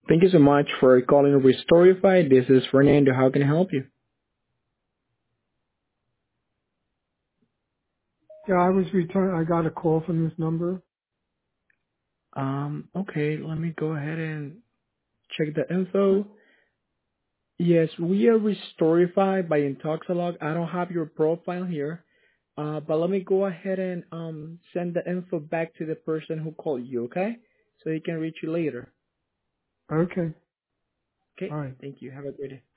Thank you so much for calling Restorify. This is Fernando. How can I help you? Yeah, I was return. I got a call from this number. Okay, let me go ahead and check the info. Yes, we are Restorify by Intoxilog. I don't have your profile here. But let me go ahead and send the info back to the person who called you, okay? So he can reach you later. Okay. Okay, All right. thank you. Have a great day.